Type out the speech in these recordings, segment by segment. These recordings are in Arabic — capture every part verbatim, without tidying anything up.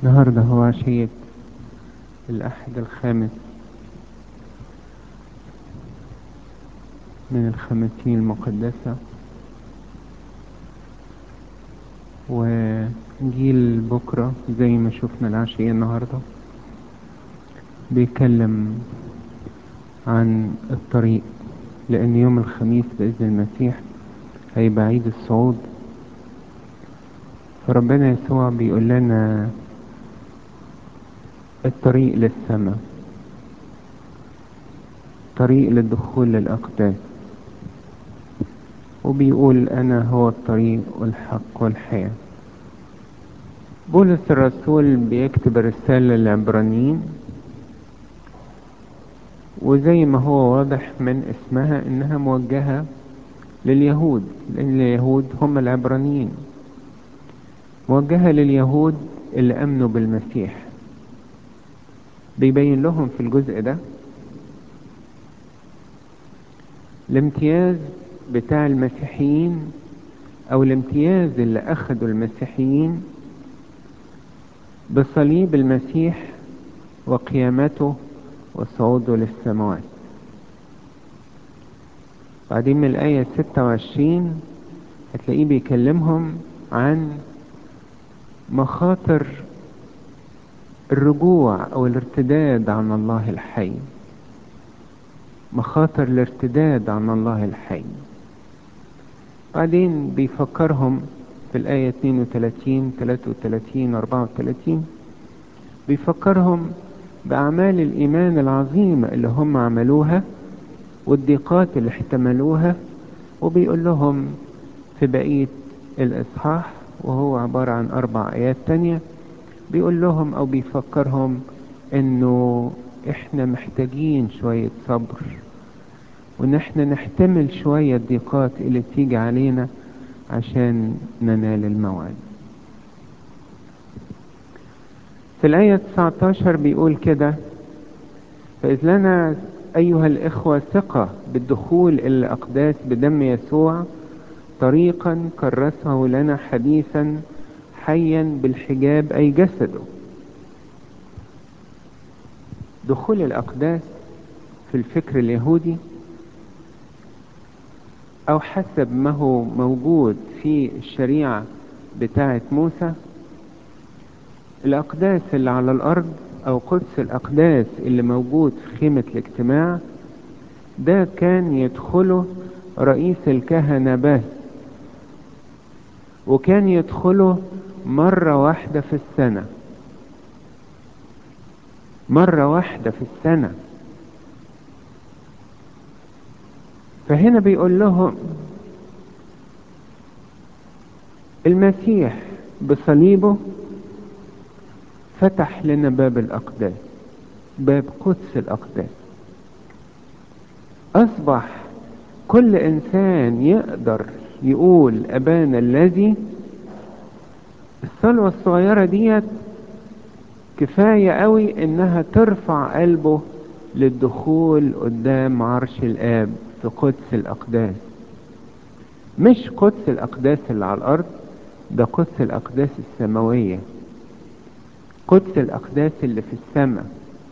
النهاردة هو عشية الأحد الخامس من الخمسين المقدسة، وجيل بكرة زي ما شفنا العشية النهاردة بيتكلم عن الطريق، لأن يوم الخميس بإذن المسيح هيبقى عيد الصعود. فربنا يسوع بيقول لنا الطريق للسماء، طريق للدخول للأقداس، وبيقول أنا هو الطريق والحق والحياة. بولس الرسول بيكتب الرسالة للعبرانيين، وزي ما هو واضح من اسمها انها موجهة لليهود، لان اليهود هم العبرانيين، موجهة لليهود اللي امنوا بالمسيح. بيبين لهم في الجزء ده الامتياز بتاع المسيحيين، او الامتياز اللي اخدوا المسيحيين بصليب المسيح وقيامته وصعوده للسماوات. بعدين من الآية ستة وعشرين هتلاقيه بيكلمهم عن مخاطر الرجوع أو الارتداد عن الله الحي، مخاطر الارتداد عن الله الحي. بعدين بيفكرهم في الآية اثنين وثلاثين ثلاثة وثلاثين أربعة وثلاثين، بيفكرهم بأعمال الإيمان العظيمة اللي هم عملوها والضيقات اللي احتملوها، وبيقول لهم في بقية الإصحاح وهو عبارة عن أربع آيات تانية، بيقول لهم أو بيفكرهم إنه إحنا محتاجين شوية صبر، وإن إحنا نحتمل شوية الضيقات اللي تيجي علينا عشان ننال الموعد. في الآية تسعة عشر بيقول كده: فإذ لنا أيها الإخوة ثقة بالدخول إلى الأقداس بدم يسوع، طريقا كرسه لنا حديثا حيا بالحجاب أي جسده. دخول الأقداس في الفكر اليهودي، أو حسب ما هو موجود في الشريعة بتاعة موسى، الأقداس اللي على الأرض أو قدس الأقداس اللي موجود في خيمة الاجتماع ده كان يدخله رئيس الكهنة بس، وكان يدخله مرة واحدة في السنة، مرة واحدة في السنة. فهنا بيقول لهم المسيح بصليبه فتح لنا باب الأقداس، باب قدس الأقداس. أصبح كل إنسان يقدر يقول أبانا الذي. الصلوة الصغيرة ديت كفاية قوي إنها ترفع قلبه للدخول قدام عرش الآب في قدس الأقداس. مش قدس الأقداس اللي على الأرض، ده قدس الأقداس السماوية، قدس الأقداس اللي في السماء.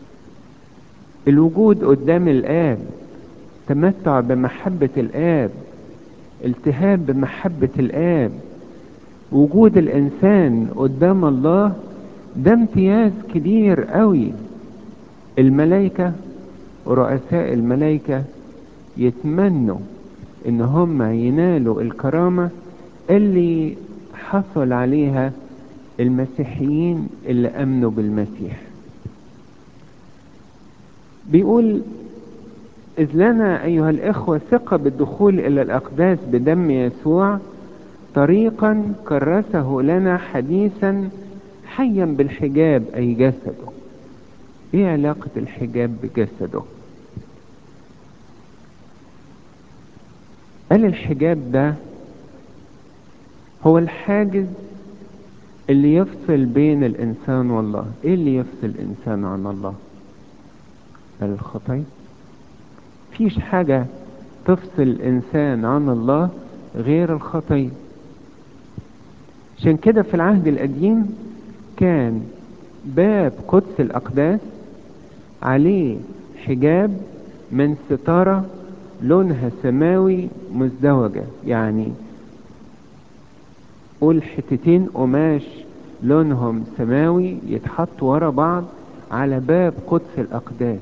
الوجود قدام الآب، تمتع بمحبة الآب، التهاب بمحبة الآب، وجود الإنسان قدام الله، ده امتياز كبير قوي. الملائكة ورؤساء الملائكة يتمنوا ان هم ينالوا الكرامة اللي حصل عليها المسيحيين اللي امنوا بالمسيح. بيقول إذ لنا أيها الإخوة ثقة بالدخول إلى الأقداس بدم يسوع، طريقا كرسه لنا حديثا حيا بالحجاب أي جسده. إيه علاقة الحجاب بجسده؟ قال الحجاب ده هو الحاجز اللي يفصل بين الإنسان والله. إيه اللي يفصل الإنسان عن الله؟ قال الخطية. فيش حاجة تفصل الإنسان عن الله غير الخطية. عشان كده في العهد القديم كان باب قدس الأقداس عليه حجاب من ستارة لونها سماوي مزدوجة، يعني قول حتتين قماش لونهم سماوي يتحطوا ورا بعض على باب قدس الأقداس.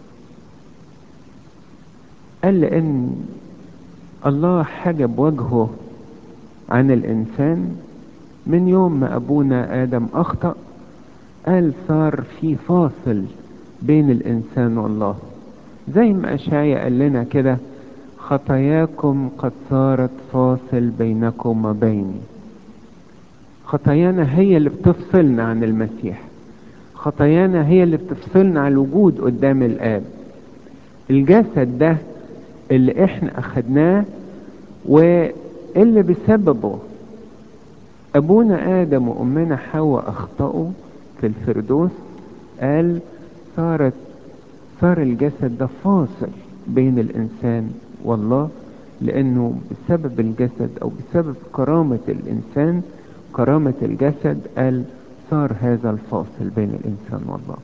قال لأن الله حجب وجهه عن الإنسان من يوم ما أبونا آدم أخطأ، قال صار في فاصل بين الإنسان والله، زي ما أشعياء قال لنا كده: خطاياكم قد صارت فاصل بينكم وبيني. خطايانا هي اللي بتفصلنا عن المسيح، خطايانا هي اللي بتفصلنا عن الوجود قدام الآب. الجسد ده اللي احنا أخدناه واللي بسببه أبونا آدم وأمنا حواء أخطأوا في الفردوس، قال صارت صار الجسد ده فاصل بين الإنسان والله، لأنه بسبب الجسد أو بسبب كرامة الإنسان، كرامة الجسد، قال صار هذا الفاصل بين الإنسان والله.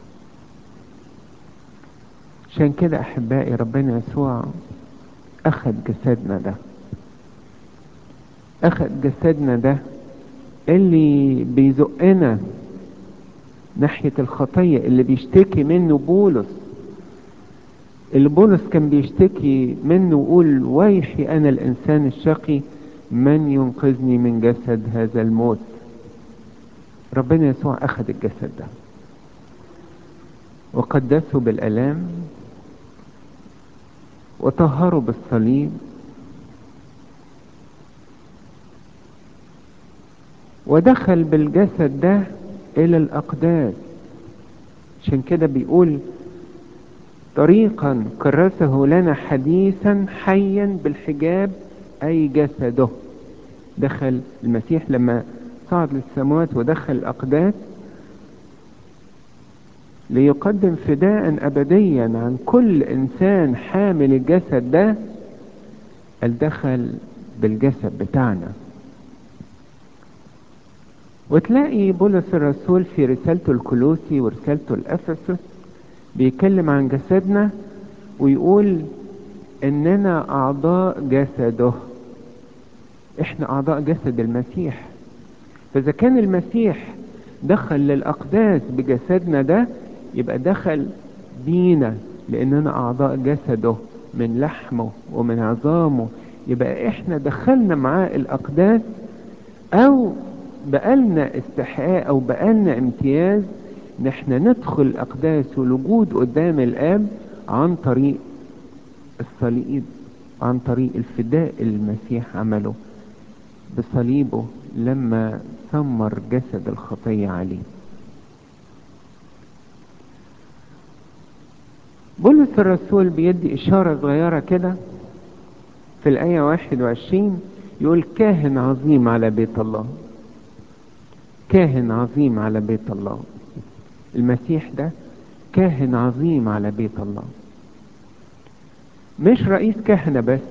عشان كده أحبائي ربنا يسوع أخذ جسدنا ده، أخذ جسدنا ده اللي بيزقنا ناحية الخطية، اللي بيشتكي منه بولس، اللي بولس كان بيشتكي منه ويقول: ويحي أنا الإنسان الشقي، من ينقذني من جسد هذا الموت. ربنا يسوع أخذ الجسد ده وقدسه بالآلام وطهره بالصليب، ودخل بالجسد ده إلى الأقداس. عشان كده بيقول: طريقا كرسه لنا حديثا حيا بالحجاب، أي جسده. دخل المسيح لما صعد للسماوات ودخل الأقداس ليقدم فداء أبديا عن كل إنسان حامل الجسد ده، الدخل بالجسد بتاعنا. وتلاقي بولس الرسول في رسالته الكولوسي ورسالته الأفسس بيتكلم عن جسدنا ويقول إننا أعضاء جسده. إحنا أعضاء جسد المسيح، فإذا كان المسيح دخل للأقداس بجسدنا ده، يبقى دخل بينا لأننا أعضاء جسده من لحمه ومن عظامه. يبقى إحنا دخلنا معاه الأقداس، أو بقالنا استحقاق أو بقالنا امتياز إن إحنا ندخل الأقداس والوجود قدام الآب عن طريق الصليب، عن طريق الفداء اللي المسيح عمله بصليبه لما ثمر جسد الخطية عليه. بولس الرسول بيدي إشارة صغيرة كده في الآية واحد وعشرين، يقول: كاهن عظيم على بيت الله. كاهن عظيم على بيت الله. المسيح ده كاهن عظيم على بيت الله، مش رئيس كهنة بس،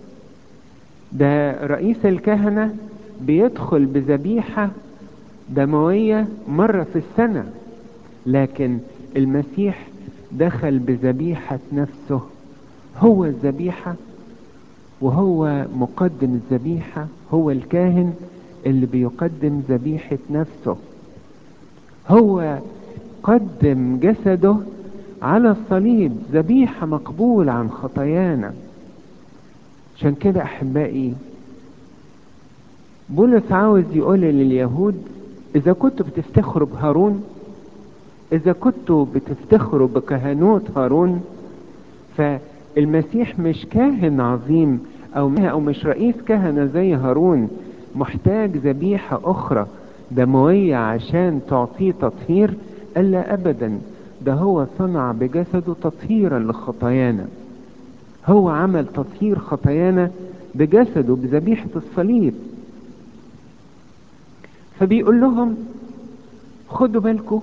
ده رئيس الكهنة بيدخل بذبيحة دموية مرة في السنة، لكن المسيح دخل بذبيحة نفسه. هو الذبيحة وهو مقدم الذبيحة، هو الكاهن اللي بيقدم ذبيحة نفسه. هو قدم جسده على الصليب ذبيحة مقبولة عن خطايانا. عشان كده أحبائي بولس عاوز يقول لليهود: إذا كنتوا بتفتخروا بهارون، إذا كنتوا بتفتخروا بكهنوت هارون، فالمسيح مش كاهن عظيم أو أو مش رئيس كهنة زي هارون محتاج ذبيحة أخرى دموية عشان تعطيه تطهير. ألا أبدا، ده هو صنع بجسده تطهيرا لخطايانا، هو عمل تطهير خطايانا بجسده بذبيحة الصليب. فبيقول لهم: خدوا بالكم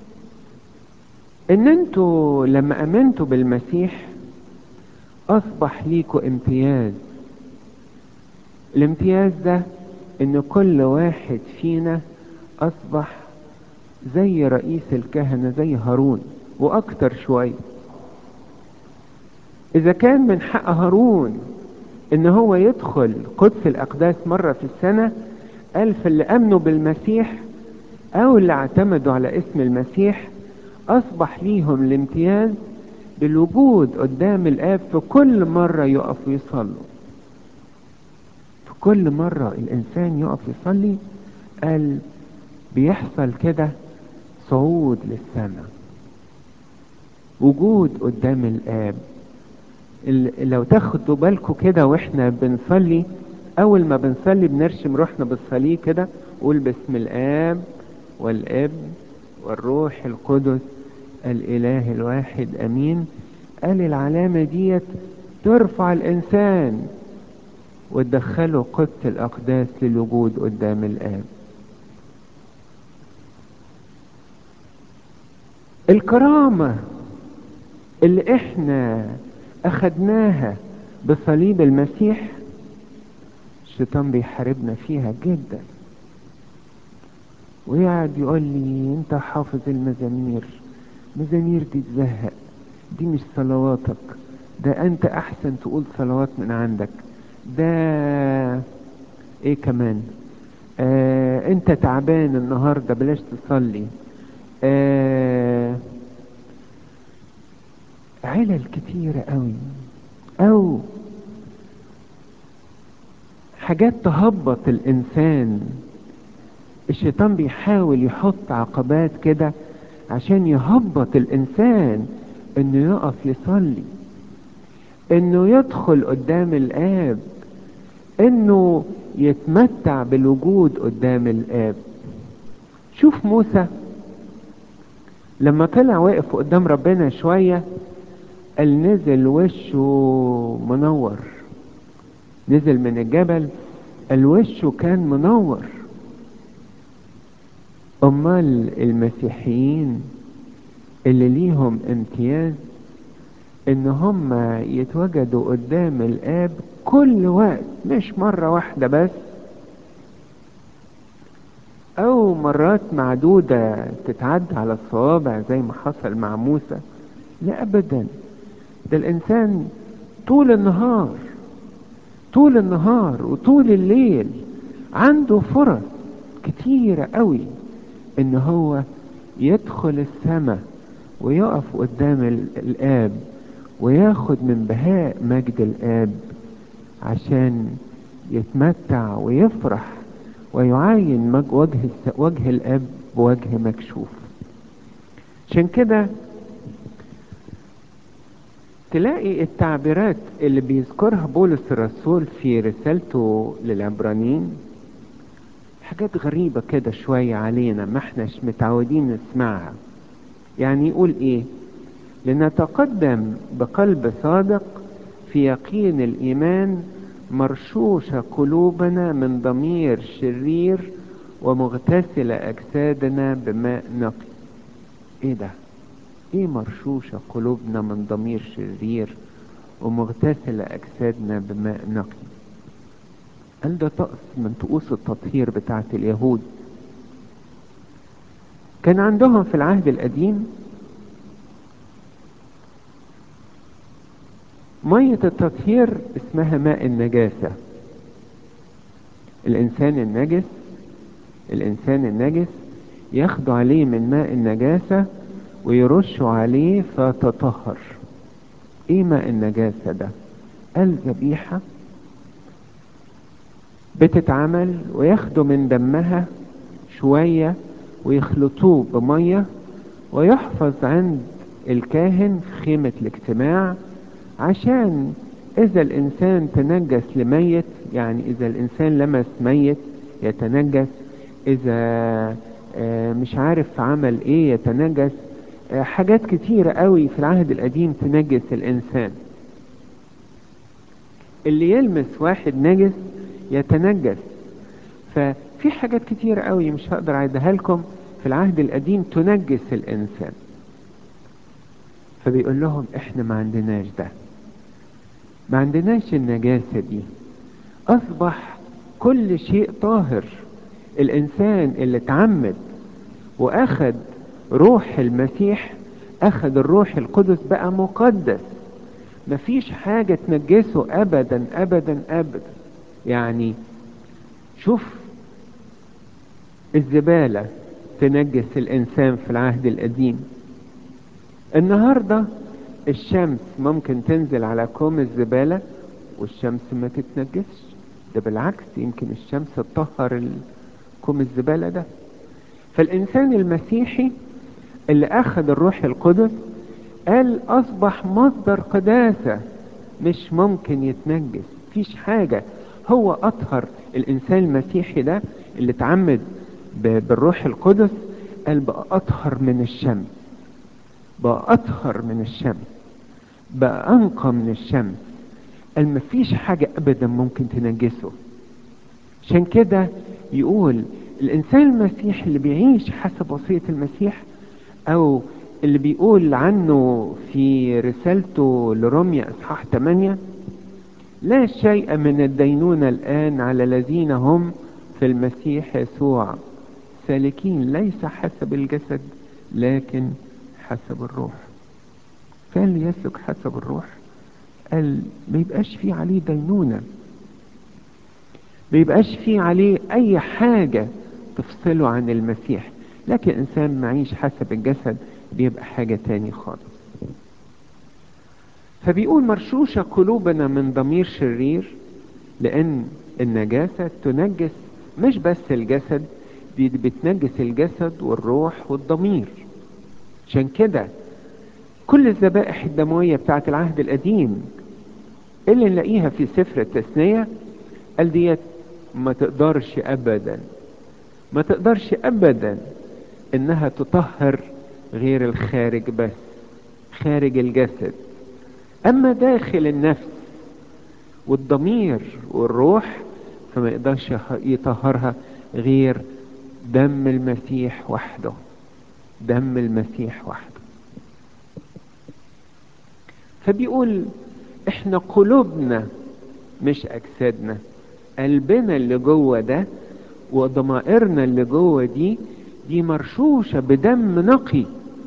ان انتوا لما امنتوا بالمسيح اصبح ليكوا امتياز. الامتياز ده ان كل واحد فينا اصبح زي رئيس الكهنة زي هارون واكتر شوية. اذا كان من حق هارون ان هو يدخل قدس الاقداس مرة في السنة، قال فاللي امنوا بالمسيح او اللي اعتمدوا على اسم المسيح اصبح ليهم الامتياز بالوجود قدام الاب في كل مرة يقف يصلوا. في كل مرة الانسان يقف يصلي قال بيحصل كده صعود للسماء، وجود قدام الاب. ال- لو تاخدوا بالكم كده واحنا بنصلي، اول ما بنصلي بنرشم روحنا بالصليب كده، قول باسم الاب والابن والروح القدس الاله الواحد امين. قال العلامة ديت ترفع الانسان وتدخله قدس الاقداس للوجود قدام الاب. الكرامة اللي احنا اخدناها بصليب المسيح الشيطان بيحاربنا فيها جدا، ويقعد يقول لي انت حافظ المزامير، مزامير دي تزهق، دي مش صلواتك، ده انت احسن تقول صلوات من عندك، ده ايه كمان، آه انت تعبان النهاردة بلاش تصلي. آه علل كتيرة قوي، او حاجات تهبط الانسان. الشيطان بيحاول يحط عقبات كده عشان يهبط الانسان انه يقف يصلي، انه يدخل قدام الاب، انه يتمتع بالوجود قدام الاب. شوف موسى لما طلع واقف قدام ربنا شوية، قال نزل وشه منور، نزل من الجبل قال وشه كان منور. امال المسيحيين اللي ليهم امتياز ان هم يتوجدوا قدام الاب كل وقت، مش مرة واحدة بس او مرات معدودة تتعد على الصوابع زي ما حصل مع موسى، لا ابدا. ده الانسان طول النهار، طول النهار وطول الليل عنده فرص كتيرة قوي ان هو يدخل السماء ويقف قدام ال- الاب وياخد من بهاء مجد الاب عشان يتمتع ويفرح ويعاين مج- وجه الس- وجه الاب بوجه مكشوف. عشان كده تلاقي التعبيرات اللي بيذكرها بولس الرسول في رسالته للعبرانيين حاجات غريبة كده شوية علينا، ما احناش متعودين نسمعها. يعني يقول ايه؟ لنتقدم بقلب صادق في يقين الإيمان، مرشوش قلوبنا من ضمير شرير ومغتسل أجسادنا بماء نقي. ايه ده؟ ايه مرشوشة قلوبنا من ضمير شرير ومغتسل أجسادنا بماء نقي؟ قال ده طقس من طقوس التطهير بتاعت اليهود. كان عندهم في العهد القديم مية التطهير اسمها ماء النجاسة. الإنسان النجس الإنسان النجس ياخدوا عليه من ماء النجاسة ويرشوا عليه فتطهر. ايه ماء النجاسة ده؟ قال ذبيحة بتتعمل وياخدوا من دمها شوية ويخلطوه بمية ويحفظ عند الكاهن في خيمة الاجتماع، عشان اذا الانسان تنجس لميت، يعني اذا الانسان لمس ميت يتنجس، اذا آه، مش عارف عمل ايه يتنجس. آه، حاجات كتيرة قوي في العهد القديم تنجس الانسان. اللي يلمس واحد نجس يتنجس. ففي حاجات كتيرة قوي مش هقدر اعدها لكم في العهد القديم تنجس الانسان. فبيقول لهم احنا ما عندناش ده، ما عندناش النجاسة دي. اصبح كل شيء طاهر. الانسان اللي اتعمد واخد روح المسيح، اخد الروح القدس بقى مقدس، مفيش حاجة تنجسه ابدا ابدا ابدا. يعني شوف الزبالة تنجس الانسان في العهد القديم، النهاردة الشمس ممكن تنزل على كوم الزبالة والشمس ما تتنجسش، ده بالعكس يمكن الشمس تطهر كوم الزبالة ده. فالإنسان المسيحي اللي أخذ الروح القدس قال أصبح مصدر قداسة، مش ممكن يتنجس، مفيش حاجة. هو أطهر الإنسان المسيحي ده اللي اتعمد بالروح القدس، قال بقى أطهر من الشمس، بقى أطهر من الشمس، بقى أنقى من الشمس، قال مفيش حاجة أبدا ممكن تنجسه. عشان كده يقول الإنسان المسيحي اللي بيعيش حسب وصية المسيح، أو اللي بيقول عنه في رسالته لروميا إصحاح ثمانية: لا شيء من الدينونة الآن على الذين هم في المسيح يسوع، سالكين ليس حسب الجسد لكن حسب الروح. فاللي يسلك حسب الروح قال ما يبقاش فيه عليه دينونة، ما يبقاش فيه عليه أي حاجة تفصله عن المسيح. لكن إنسان معيش حسب الجسد بيبقى حاجة تاني خالص. فبيقول مرشوشة قلوبنا من ضمير شرير، لأن النجاسة تنجس مش بس الجسد، دي بتنجس الجسد والروح والضمير. عشان كده كل الذبائح الدموية بتاعت العهد القديم اللي نلاقيها في سفر التثنية قال ديت ما تقدرش أبدا، ما تقدرش أبدا إنها تطهر غير الخارج بس، خارج الجسد. أما داخل النفس والضمير والروح فما يقدرش يطهرها غير دم المسيح وحده، دم المسيح وحده. فبيقول احنا قلوبنا مش اجسادنا، قلبنا اللي جوه ده وضمائرنا اللي جوه دي دي مرشوشة بدم نقي،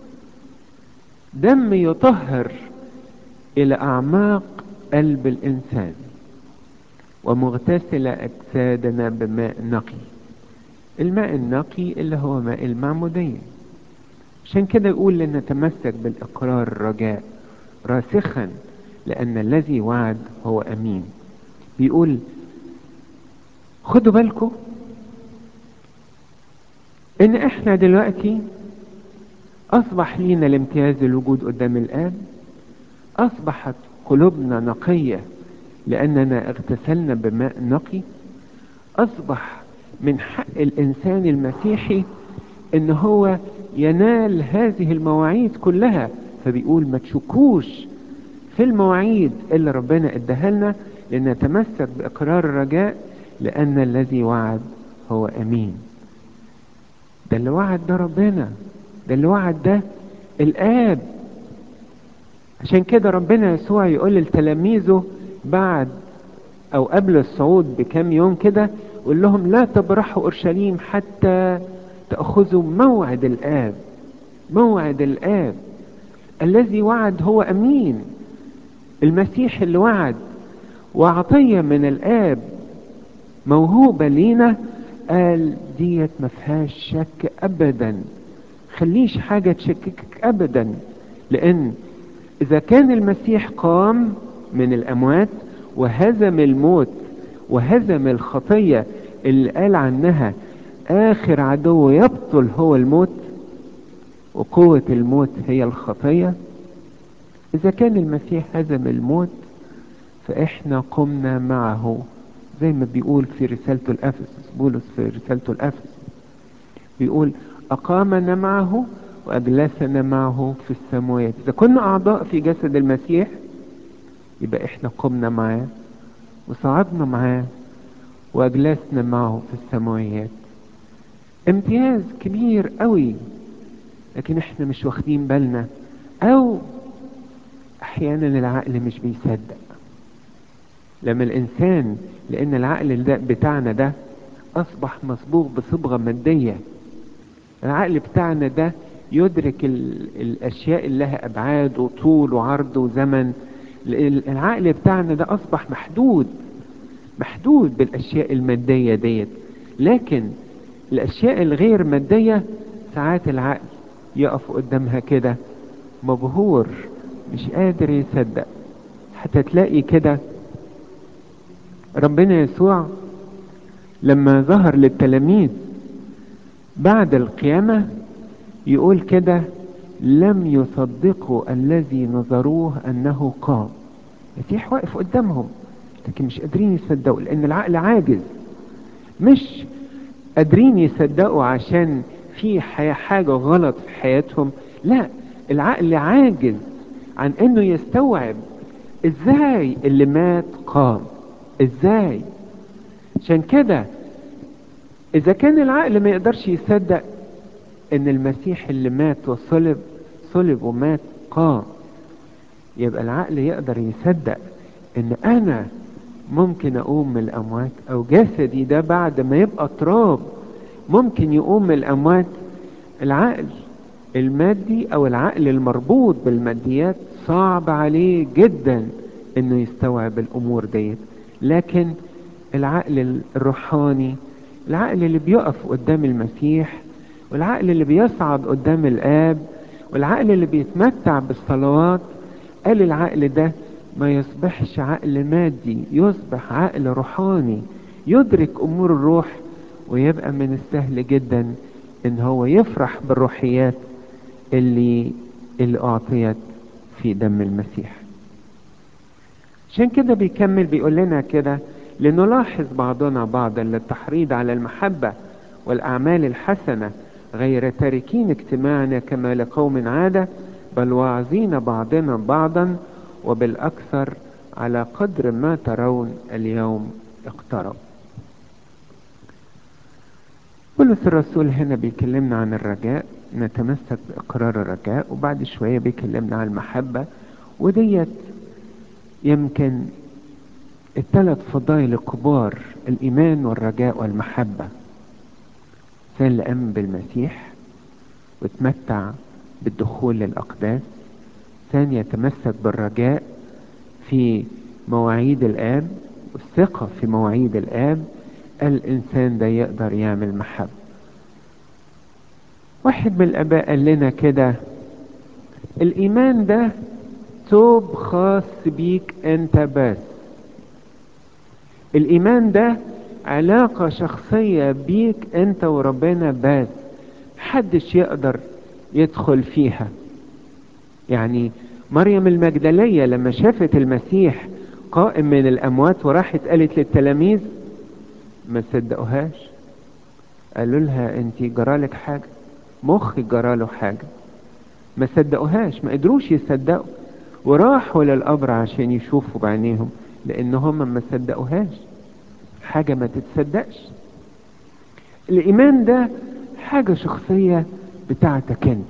دم يطهر الى اعماق قلب الانسان، ومغتسل اجسادنا بماء نقي. الماء النقي اللي هو ماء المعمودية. عشان كده يقول لنتمسك بالاقرار الرجاء راسخا لان الذي وعد هو امين. بيقول خدوا بالكم ان احنا دلوقتي اصبح لينا الامتياز الوجود قدام الاب، اصبحت قلوبنا نقية لاننا اغتسلنا بماء نقي، اصبح من حق الانسان المسيحي ان هو ينال هذه المواعيد كلها. فبيقول ما تشكوش في المواعيد اللي ربنا اداها لنا، لنتمسك باقرار الرجاء لان الذي وعد هو امين. ده اللي وعد ده ربنا، ده اللي وعد ده الاب. عشان كده ربنا يسوع يقول لتلاميذه بعد او قبل الصعود بكام يوم كده، يقول لهم لا تبرحوا اورشليم حتى تأخذوا موعد الاب، موعد الاب. الذي وعد هو امين، المسيح اللي وعد وعطية من الاب موهوبة لينا، قال ديت ما فيهاش شك ابدا، خليش حاجة تشككك ابدا. لان اذا كان المسيح قام من الاموات وهزم الموت وهزم الخطية اللي قال عنها اخر عدو يبطل هو الموت وقوة الموت هي الخطية، اذا كان المسيح هزم الموت فاحنا قمنا معه، زي ما بيقول في رسالته الافسس، بولس في رسالته الافسس بيقول اقامنا معه واجلسنا معه في السماوات. اذا كنا اعضاء في جسد المسيح يبقى احنا قمنا معاه وصعدنا معاه واجلسنا معه في السماوات. امتياز كبير قوي، لكن احنا مش واخدين بالنا، او احيانا العقل مش بيصدق. لما الانسان، لان العقل ده بتاعنا ده اصبح مصبوغ بصبغة مادية، العقل بتاعنا ده يدرك ال... الاشياء اللي لها ابعاد وطول وعرض وزمن. ال- العقل بتاعنا ده اصبح محدود، محدود بالاشياء المادية ديت. لكن الاشياء الغير مادية ساعات العقل يقف قدامها كده مبهور، مش قادر يصدق. حتى تلاقي كده ربنا يسوع لما ظهر للتلاميذ بعد القيامة يقول كده: لم يصدقوا الذي نظروه انه قام. المسيح واقف قدامهم لكن مش قادرين يصدقوا، لان العقل عاجز. مش قادرين يصدقوا عشان في حي- حاجة غلط في حياتهم، لا، العقل عاجز عن انه يستوعب ازاي اللي مات قام، ازاي. عشان كده اذا كان العقل ما يقدرش يصدق ان المسيح اللي مات وصلب صلب ومات قام، يبقى العقل يقدر يصدق ان انا ممكن اقوم من الاموات، او جسدي ده بعد ما يبقى تراب ممكن يقوم من الاموات. العقل المادي او العقل المربوط بالماديات صعب عليه جدا انه يستوعب الامور ديت. لكن العقل الروحاني، العقل اللي بيقف قدام المسيح، والعقل اللي بيصعد قدام الآب، والعقل اللي بيتمتع بالصلوات، قال العقل ده ما يصبحش عقل مادي، يصبح عقل روحاني يدرك أمور الروح، ويبقى من السهل جدا ان هو يفرح بالروحيات اللي اللي أعطيت في دم المسيح. عشان كده بيكمل بيقول لنا كده: لنلاحظ بعضنا بعضا للتحريض على المحبة والأعمال الحسنة، غير تاركين اجتماعنا كما لقوم عادة، بل واعظين بعضنا بعضا، وبالأكثر على قدر ما ترون اليوم اقترب. بولس الرسول هنا بيكلمنا عن الرجاء، نتمسك بإقرار الرجاء، وبعد شوية بيكلمنا عن المحبة. وديت يمكن الثلاث فضائل الكبار: الإيمان والرجاء والمحبة. الإنسان اللي آمن بالمسيح وتمتع بالدخول للأقداس، ثاني يتمسك بالرجاء في مواعيد الآب والثقة في مواعيد الآب، الإنسان ده يقدر يعمل محبة. واحد من الآباء قال لنا كده: الإيمان ده توب خاص بيك أنت بس. الإيمان ده علاقة شخصية بيك أنت وربنا بس، محدش يقدر يدخل فيها. يعني مريم المجدلية لما شافت المسيح قائم من الأموات وراحت قالت للتلاميذ، ما صدقوهاش، قالوا لها انت جرالك حاجة، مخك جراله حاجة. ما صدقوهاش، ما قدروش يصدقوا، وراحوا للقبر عشان يشوفوا بعينيهم، لان هم ما صدقوهاش. حاجة ما تتصدقش. الايمان ده حاجة شخصية بتاعتك انت.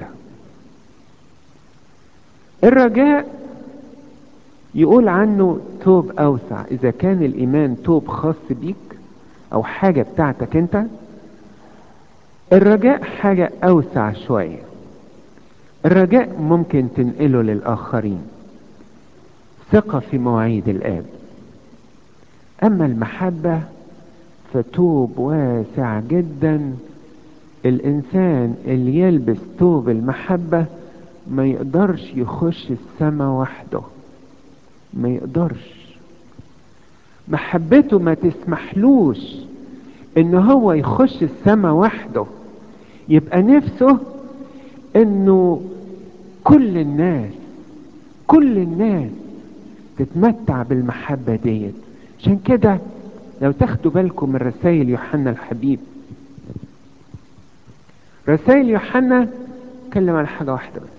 الرجاء يقول عنه توب اوسع. اذا كان الايمان توب خاص بيك او حاجة بتاعتك انت، الرجاء حاجة اوسع شوية. الرجاء ممكن تنقله للآخرين، ثقة في مواعيد الآب. أما المحبة فتوب واسع جدا. الإنسان اللي يلبس توب المحبة ما يقدرش يخش السماء وحده، ما يقدرش. محبته ما تسمحلوش إن هو يخش السماء وحده. يبقى نفسه إنه كل الناس كل الناس تتمتع بالمحبة ديت. عشان كده لو تاخدوا بالكم من رسائل يوحنا الحبيب، رسائل يوحنا اتكلم عن حاجة واحدة بس: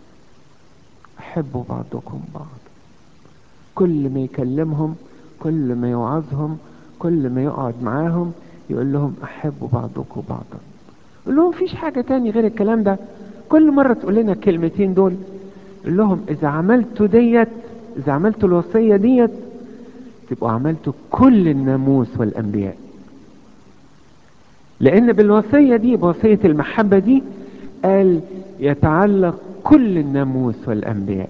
احبوا بعضكم بعض. كل ما يكلمهم، كل ما يوعظهم، كل ما يقعد معاهم يقول لهم احبوا بعضكم بعضا. يقول لهم مفيش حاجة تاني غير الكلام ده. كل مرة تقول لنا الكلمتين دول يقول لهم اذا عملتوا ديت، اذا عملتوا الوصية ديت، تبقوا عملتوا كل الناموس والانبياء. لأن بالوصية دي، بوصية المحبة دي، قال يتعلق كل الناموس والأنبياء.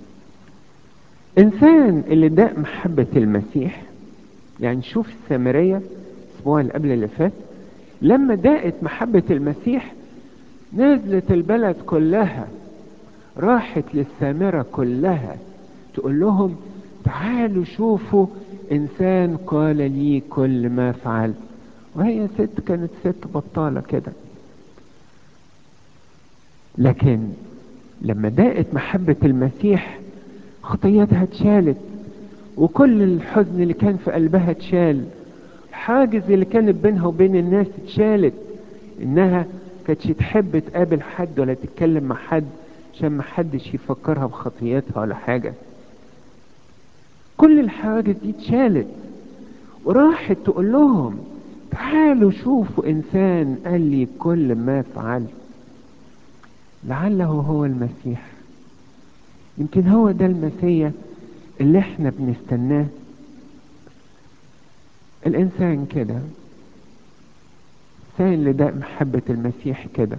إنسان اللي داق محبة المسيح، يعني شوف السامرية الأسبوع اللي قبل اللي فات، لما داقت محبة المسيح نزلت البلد كلها، راحت للسامرة كلها تقول لهم تعالوا شوفوا إنسان قال لي كل ما فعلت. وهي ست كانت ست بطالة كده، لكن لما داقت محبة المسيح خطيتها اتشالت، وكل الحزن اللي كان في قلبها اتشال، الحاجز اللي كانت بينها وبين الناس اتشالت، انها كانتش تحب تقابل حد ولا تتكلم مع حد عشان ما حدش يفكرها بخطيتها ولا حاجة. كل الحواجز دي اتشالت، وراحت تقول لهم تعالوا شوفوا انسان قال لي كل ما فعلت. لعله هو المسيح، يمكن هو ده المسيح اللي احنا بنستناه. الانسان كده، الانسان اللي ده محبة المسيح كده،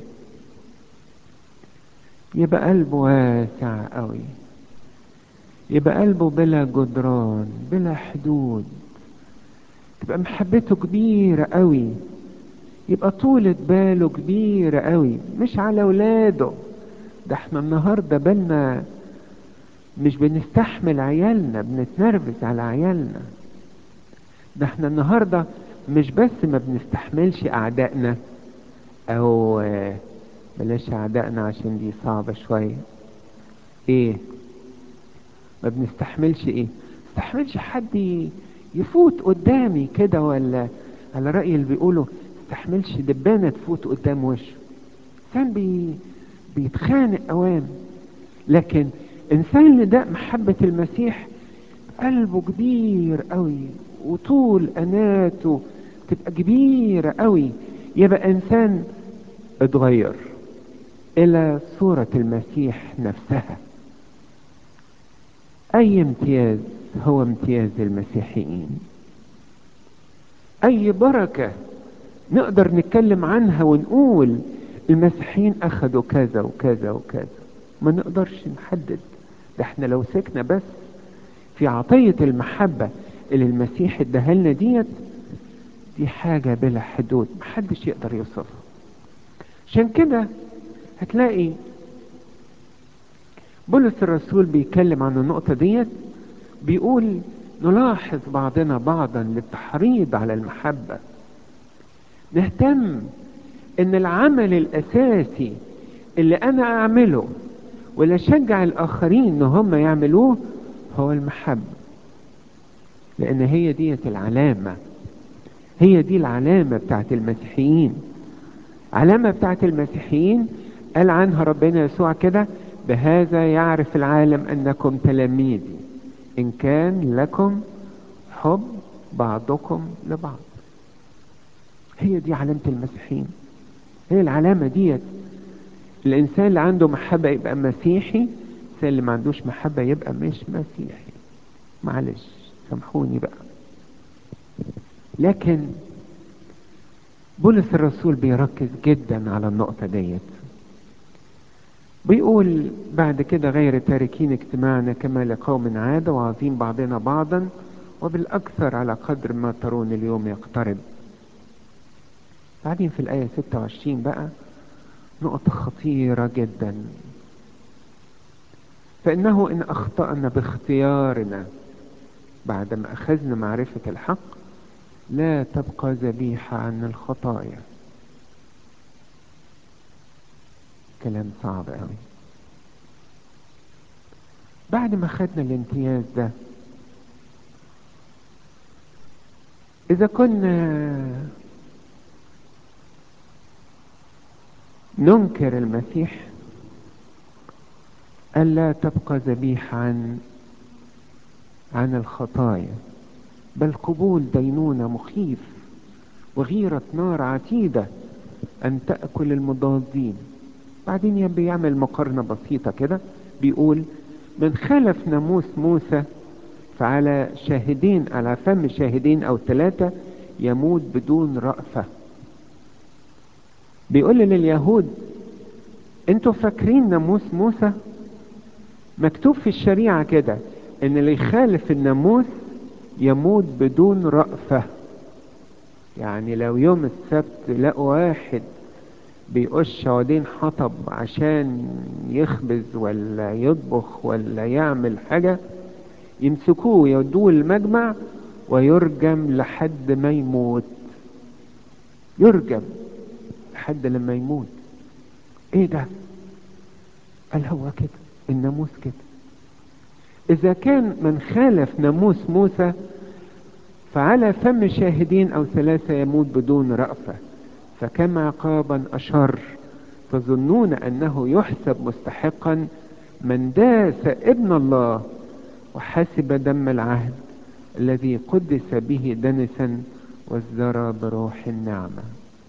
يبقى قلبه واسع قوي، يبقى قلبه بلا جدران بلا حدود، تبقى محبته كبيرة قوي، يبقى طولة باله كبيرة قوي، مش على ولاده. ده احنا النهاردة بالنا مش بنستحمل عيالنا، بنتنرفز على عيالنا. ده احنا النهاردة مش بس ما بنستحملش اعدائنا، او بلاش اعدائنا عشان دي صعبة شوية، ايه ما بنستحملش؟ ايه استحملش حد يفوت قدامي كده، ولا على رأي اللي بيقولوا استحملش دبانة تفوت قدام وشه. انسان بي بيتخانق اوام، لكن انسان اللي ده محبة المسيح قلبه كبير قوي، وطول اناته تبقى كبيرة قوي، يبقى انسان اتغير الى صورة المسيح نفسها. اي امتياز هو امتياز المسيحيين، اي بركة نقدر نتكلم عنها ونقول المسيحيين اخدوا كذا وكذا وكذا، ما نقدرش نحدد. ده احنا لو سكنا بس في عطية المحبة اللي المسيح اداها لنا ديت، دي حاجة بلا حدود محدش يقدر يوصفها. عشان كده هتلاقي بولس الرسول بيتكلم عن النقطة ديت، بيقول نلاحظ بعضنا بعضا للتحريض على المحبة، نهتم ان العمل الاساسي اللي انا اعمله ولا اشجع الاخرين ان هم يعملوه هو المحبة، لان هي ديت العلامة، هي دي العلامة بتاعت المسيحيين. علامة بتاعت المسيحيين قال عنها ربنا يسوع كده بهذا يعرف العالم انكم تلاميذي ان كان لكم حب بعضكم لبعض. هي دي علامة المسيحيين، هي العلامة ديت. الانسان اللي عنده محبة يبقى مسيحي، الانسان اللي ما عندوش محبة يبقى مش مسيحي. معلش سامحوني بقى. لكن بولس الرسول بيركز جدا على النقطة ديت، بيقول بعد كده غير تاركين اجتماعنا كما لقوم عادة وعظيم بعضنا بعضا وبالأكثر على قدر ما ترون اليوم يقترب. بعدين في الآية ستة وعشرين بقى نقطة خطيرة جدا، فإنه إن أخطأنا باختيارنا بعدما أخذنا معرفة الحق لا تبقى ذبيحة عن الخطايا. كلام صعب قوي. بعد ما خدنا الامتياز ده، إذا كنا ننكر المسيح ألا تبقى ذبيحة عن عن الخطايا، بل قبول دينونة مخيف وغيرة نار عتيدة أن تأكل المضادين. بعدين بيعمل مقارنة بسيطة كده، بيقول من خلف ناموس موسى فعلى شاهدين، على فم شاهدين أو ثلاثة يموت بدون رأفة. بيقول لليهود انتوا فاكرين ناموس موسى؟ مكتوب في الشريعة كده ان اللي يخالف الناموس يموت بدون رأفة. يعني لو يوم السبت لقوا واحد بيقش عودين حطب عشان يخبز ولا يطبخ ولا يعمل حاجة، يمسكوه ويودوه المجمع ويرجم لحد ما يموت. يرجم لحد لما يموت. ايه ده؟ قال هو كده الناموس كده. اذا كان من خالف ناموس موسى فعلى فم شاهدين او ثلاثة يموت بدون رأفة، فكم عقابا اشر تظنون انه يحسب مستحقا من داس ابن الله وحسب دم العهد الذي قدس به دنسا وازدرى بروح النعمة.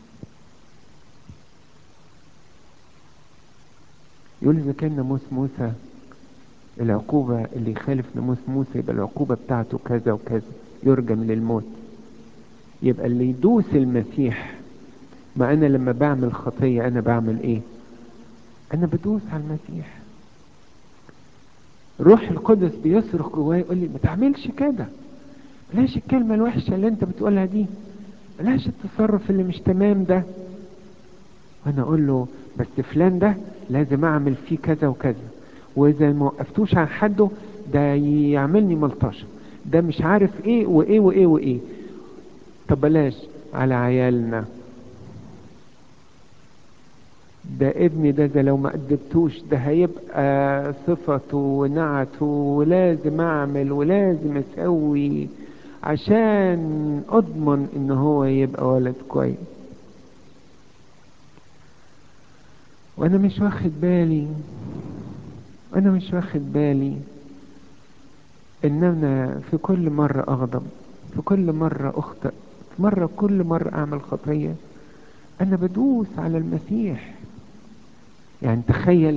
يقول إذا كان ناموس موسى العقوبة اللي يخالف ناموس موسى يبقى العقوبة بتاعته كذا وكذا، يرجم للموت. يبقى اللي يدوس المسيح، ما أنا لما بعمل خطية أنا بعمل إيه؟ أنا بدوس على المسيح. روح القدس بيصرخ جواي يقول لي ما تعملش كده، بلاش الكلمة الوحشة اللي أنت بتقولها دي، بلاش التصرف اللي مش تمام ده. وانا اقول له بس فلان ده لازم اعمل فيه كذا وكذا، واذا ما وقفتوش عن حده ده يعملني ملطشه، ده مش عارف ايه وايه وايه وايه. طب بلاش على عيالنا، ده ابني ده, ده لو ما ادبتوش ده هيبقى صفته ونعته، ولازم اعمل ولازم اسوي عشان اضمن ان هو يبقى ولد كويس. وانا مش واخد بالي وانا مش واخد بالي ان انا في كل مرة اغضب، في كل مرة اخطئ، في مرة كل مرة اعمل خطية انا بدوس على المسيح. يعني تخيل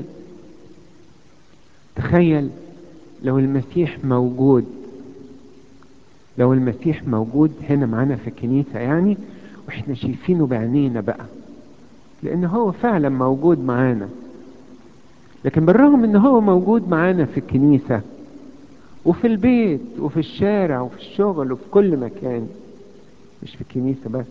تخيل لو المسيح موجود لو المسيح موجود هنا معانا في الكنيسة يعني، واحنا شايفينه بعينينا بقى، لان هو فعلا موجود معانا. لكن بالرغم ان هو موجود معانا في الكنيسة وفي البيت وفي الشارع وفي الشغل وفي كل مكان، مش في الكنيسة بس،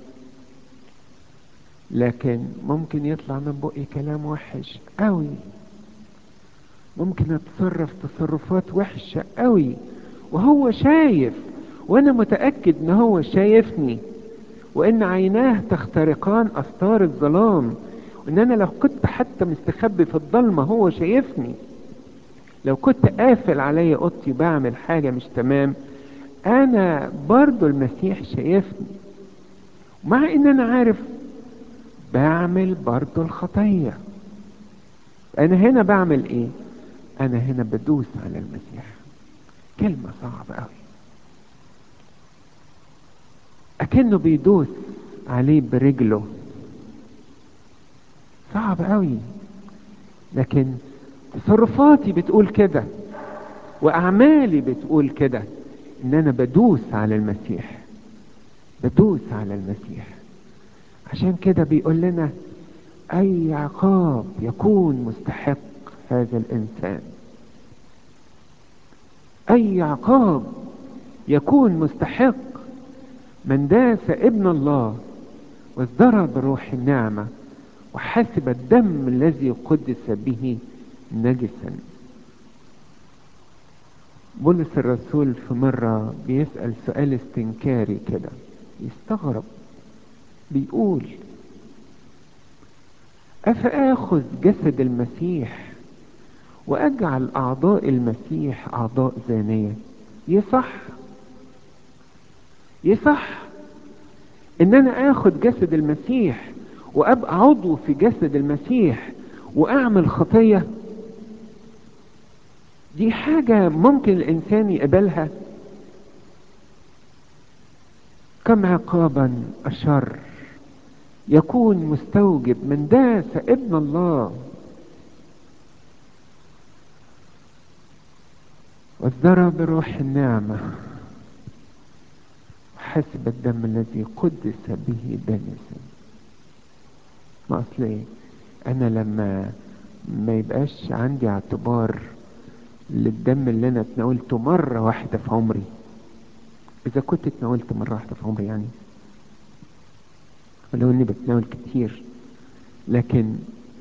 لكن ممكن يطلع من بقي كلام وحش قوي، ممكن اتصرف تصرفات وحشة قوي وهو شايف، وانا متأكد ان هو شايفني، وان عيناه تخترقان استار الظلام، وان انا لو كنت حتى مستخبي في الضلمة هو شايفني. لو كنت قافل علي اوضتي بعمل حاجة مش تمام انا برضو المسيح شايفني، مع ان انا عارف بعمل برضو الخطية. انا هنا بعمل ايه؟ انا هنا بدوس على المسيح. كلمة صعبة قوي، اكنه بيدوس عليه برجله. صعب قوي، لكن تصرفاتي بتقول كده واعمالي بتقول كده ان انا بدوس على المسيح، بدوس على المسيح. عشان كده بيقول لنا اي عقاب يكون مستحق هذا الانسان، اي عقاب يكون مستحق من داس ابن الله وازدرى بروح النعمة وحسب الدم الذي قدس به نجسا. بولس الرسول في مرة بيسأل سؤال استنكاري كده، يستغرب، بيقول أفآخذ جسد المسيح وأجعل أعضاء المسيح أعضاء زانية؟ يصح يصح إن أنا آخذ جسد المسيح وأبقى عضو في جسد المسيح وأعمل خطية؟ دي حاجة ممكن الإنسان يقبلها؟ كم عقابا أشر يكون مستوجب من داس ابن الله وازدرى بروح النعمة حسب الدم الذي قدس به دنسا. ما أصلي أنا لما ما يبقاش عندي اعتبار للدم اللي أنا اتناولته مرة واحدة في عمري، إذا كنت اتناولت مرة واحدة في عمري يعني، ولو إني بتناول كتير، لكن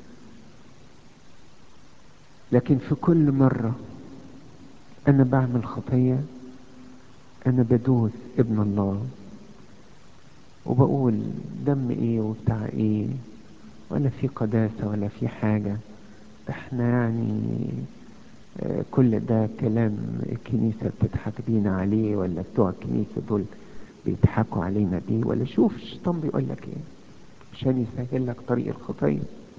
لكن في كل مرة أنا بعمل خطية أنا بدوس ابن الله وبقول دم إيه وبتاع إيه، ولا في قداسة ولا في حاجة، احنا يعني آه، كل ده كلام الكنيسة بتضحك بينا عليه، ولا بتوع الكنيسة دول بيضحكوا علينا بيه، ولا شوف الشيطان بيقول لك ايه عشان يسهل لك طريق الخطية.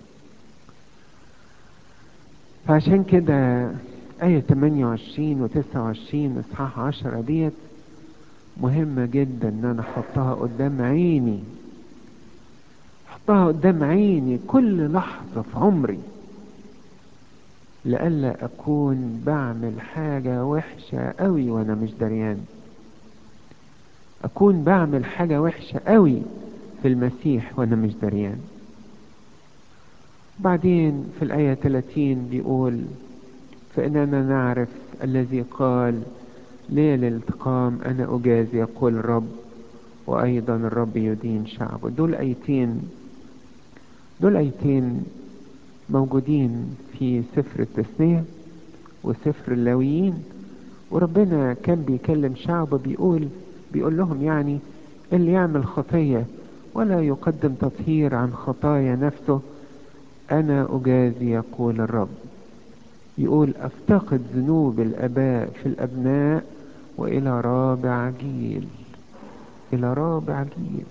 فعشان كده آية ثمانية وعشرين و تسعة وعشرين إصحاح عشرة ديت مهمة جدا إن أنا أحطها قدام عيني، أحطها قدام عيني كل لحظة في عمري، لئلا أكون بعمل حاجة وحشة قوي وأنا مش دريان، أكون بعمل حاجة وحشة قوي في المسيح وأنا مش دريان. بعدين في الآية ثلاثين بيقول فإننا نعرف الذي قال ليه الانتقام أنا أجازي يقول الرب، وأيضا الرب يدين شعبه. دول آيتين دول آيتين موجودين في سفر التثنية وسفر اللاويين، وربنا كان بيكلم شعبه بيقول بيقول لهم يعني اللي يعمل خطية ولا يقدم تطهير عن خطايا نفسه أنا أجازي يقول الرب. يقول أفتقد ذنوب الآباء في الأبناء وإلى رابع جيل، إلى رابع جيل،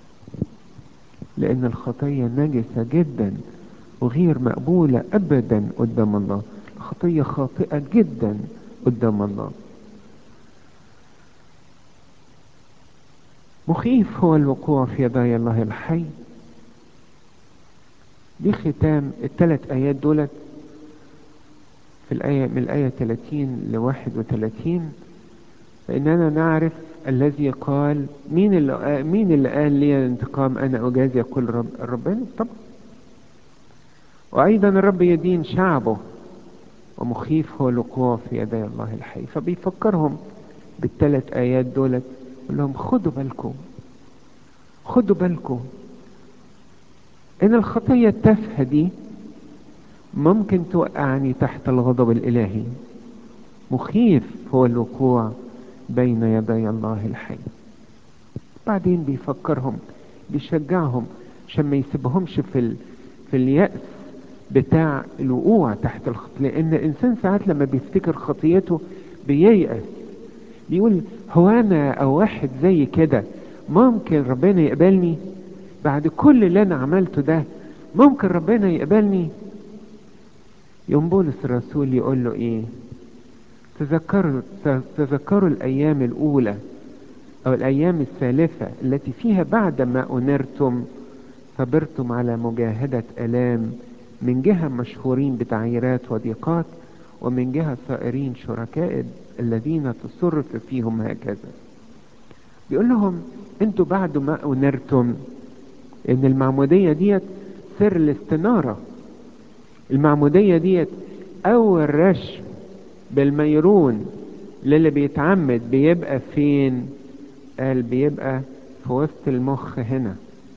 لأن الخطية نجسة جدا وغير مقبولة أبدا قدام الله، الخطية خاطئة جدا قدام الله. مخيف هو الوقوع في يدي الله الحي. دي ختام الثلاث آيات دولت في الآية من الآية ثلاثين ل واحد وثلاثين. فإننا نعرف الذي قال مين اللي مين اللي قال لي الانتقام أنا أجازي يقول رب ربنا طبعا، وأيضا الرب يدين شعبه، ومخيف هو الوقوع في يدي الله الحي. فبيفكرهم بالثلاث آيات دولت، يقول لهم خدوا بالكم خدوا بالكم إن الخطية التافهة دي ممكن توقعني تحت الغضب الإلهي. مخيف هو الوقوع بين يدي الله الحي. بعدين بيفكرهم بيشجعهم عشان ما يسيبهمش في ال... في اليأس بتاع الوقوع تحت الخطية، لأن الإنسان ساعات لما بيفتكر خطيته بييأس، بيقول هو أنا أو واحد زي كده ممكن ربنا يقبلني بعد كل اللي أنا عملته ده؟ ممكن ربنا يقبلني؟ يوم بولس الرسول يقول له إيه؟ تذكروا تذكروا الأيام الأولى أو الأيام السالفة التي فيها بعد ما أنرتم صبرتم على مجاهدة آلام، من جهة مشهورين بتعييرات وضيقات، ومن جهة صائرين شركاء الذين تصرف فيهم هكذا. بيقول لهم انتوا بعد ما أنرتم، ان المعمودية ديت سر الاستنارة. المعمودية ديت أول رشم بالميرون للي بيتعمد بيبقى فين؟ قال بيبقى في وسط المخ هنا.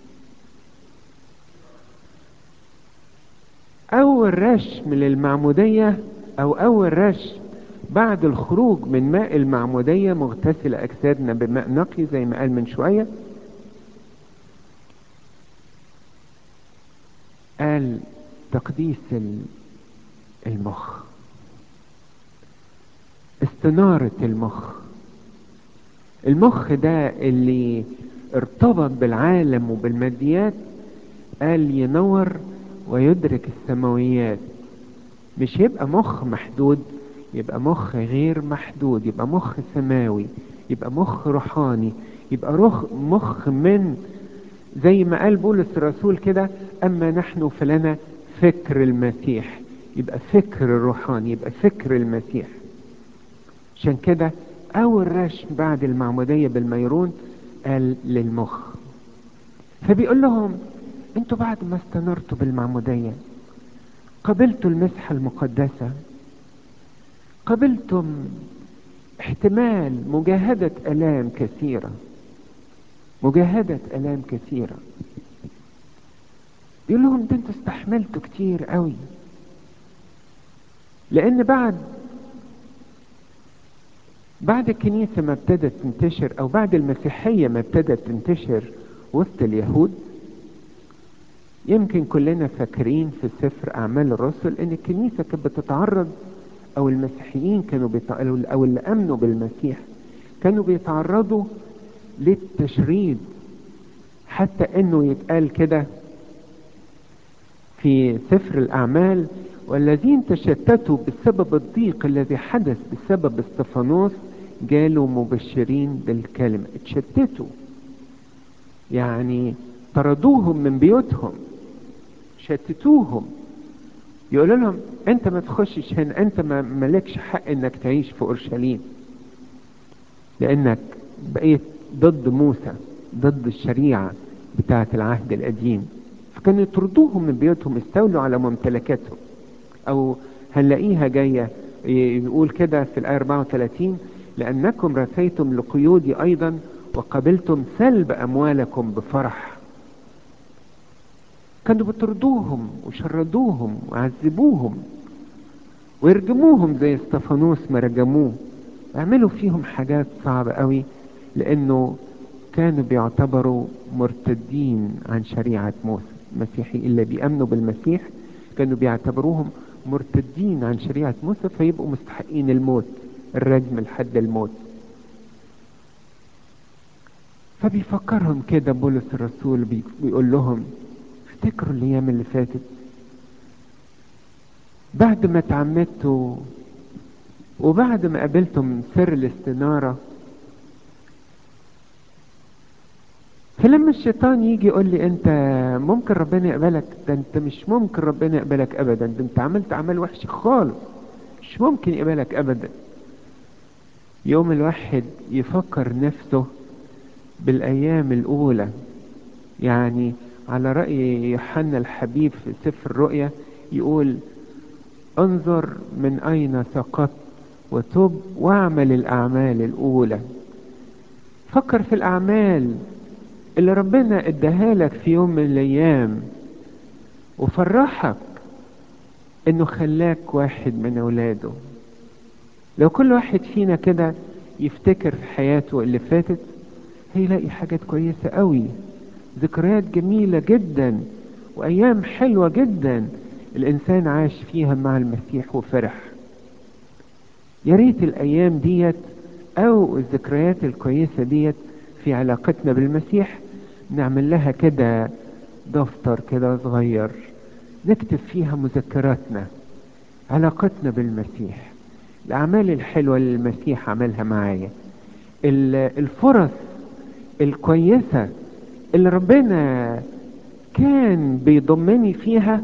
اول رشم للمعمودية او اول رشم بعد الخروج من ماء المعمودية مغتسل اجسادنا بماء نقي زي ما قال من شوية، قال تقديس المخ، استنارة المخ. المخ ده اللي ارتبط بالعالم وبالماديات، قال ينور ويدرك السماويات. مش يبقى مخ محدود، يبقى مخ غير محدود، يبقى مخ سماوي، يبقى مخ روحاني، يبقى روح مخ من زي ما قال بولس الرسول كده اما نحن فلنا فكر المسيح، يبقى فكر الروحاني، يبقى فكر المسيح. عشان كده اول رشم بعد المعمودية بالميرون قال للمخ. فبيقول لهم انتوا بعد ما استنرتوا بالمعمودية قبلتوا المسحة المقدسة، قبلتم احتمال مجاهدة آلام كثيرة، مجاهدة آلام كثيرة. يقول لهم ده انتوا استحملتوا كتير قوي، لان بعد بعد الكنيسة ما ابتدت تنتشر، او بعد المسيحية ما ابتدت تنتشر وسط اليهود، يمكن كلنا فاكرين في سفر اعمال الرسل ان الكنيسة كانت بتتعرض، او المسيحيين كانوا بيتع... او اللي امنوا بالمسيح كانوا بيتعرضوا للتشريد، حتى انه يتقال كده في سفر الاعمال: والذين تشتتوا بسبب الضيق الذي حدث بسبب استفانوس جالوا مبشرين بالكلمة. اتشتتوا يعني طردوهم من بيوتهم، شتتوهم، يقولوا لهم انت ما تخشش هنا، انت ما مالكش حق انك تعيش في اورشليم لانك بقيت ضد موسى، ضد الشريعة بتاعة العهد القديم. فكانوا يطردوهم من بيوتهم، استولوا على ممتلكاتهم. او هنلاقيها جاية يقول كده في الآية أربعة وثلاثين: لأنكم رثيتم لقيودي أيضا وقبلتم سلب أموالكم بفرح. كانوا بيطردوهم وشردوهم وعذبوهم ويرجموهم زي استفانوس ما رجموه، يعملوا فيهم حاجات صعبة قوي، لأنه كانوا بيعتبروا مرتدين عن شريعة موسى. المسيحي اللي بيأمنوا بالمسيح كانوا بيعتبروهم مرتدين عن شريعة موسى، فيبقوا مستحقين الموت، الرجم لحد الموت. فبيفكرهم كده بولس الرسول، بيقول لهم افتكروا الايام اللي فاتت بعد ما اتعمدتوا وبعد ما قابلتم سر الاستنارة. فلما الشيطان يجي يقول لي انت ممكن ربنا يقبلك، ده انت مش ممكن ربنا يقبلك ابدا، ده انت عملت اعمال وحش خالص، مش ممكن يقبلك ابدا. يوم الواحد يفكر نفسه بالايام الاولى، يعني على رأي يوحنا الحبيب في سفر الرؤيا يقول: انظر من اين سقطت وتب واعمل الاعمال الاولى. فكر في الاعمال اللي ربنا اداها لك في يوم من الايام، وفرحك انه خلاك واحد من اولاده. لو كل واحد فينا كده يفتكر في حياته اللي فاتت هيلاقي حاجات كويسة قوي، ذكريات جميلة جدا وايام حلوة جدا الانسان عاش فيها مع المسيح وفرح. يا ريت الايام ديت او الذكريات الكويسة ديت في علاقتنا بالمسيح نعمل لها كده دفتر كده صغير نكتب فيها مذكراتنا، علاقتنا بالمسيح، الاعمال الحلوة اللي المسيح عملها معايا، الفرص الكويسة اللي ربنا كان بيضمني فيها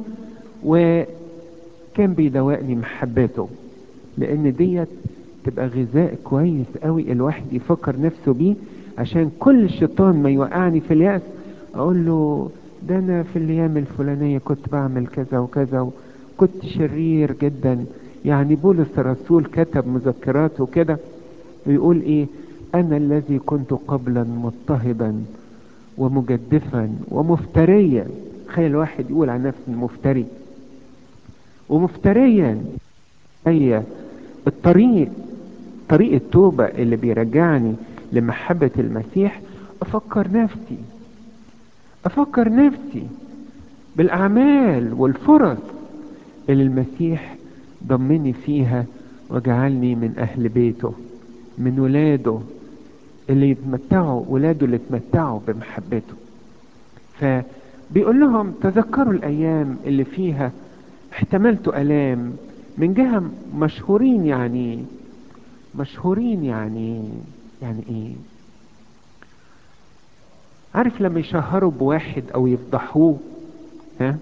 وكان بيدوقني محبته. لان ديت تبقى غذاء كويس قوي الواحد يفكر نفسه بيه، عشان كل الشيطان ما يوقعني في اليأس اقول له ده انا في الايام الفلانية كنت بعمل كذا وكذا وكنت شرير جدا. يعني بولس الرسول كتب مذكراته كده ويقول ايه: انا الذي كنت قبلا مضطهدا ومجدفا ومفتريا. تخيل واحد يقول عن نفسه مفتري ومفتريا. هي الطريق، طريق التوبة اللي بيرجعني لمحبة المسيح، افكر نفسي افكر نفسي بالاعمال والفرص اللي المسيح ضمني فيها وجعلني من اهل بيته، من ولاده اللي يتمتعوا، ولاده اللي يتمتعوا بمحبته. فبيقول لهم تذكروا الايام اللي فيها احتملتوا الام من جهة مشهورين. يعني مشهورين يعني يعني ايه؟ عارف لما يشهروا بواحد او يفضحوه، ها،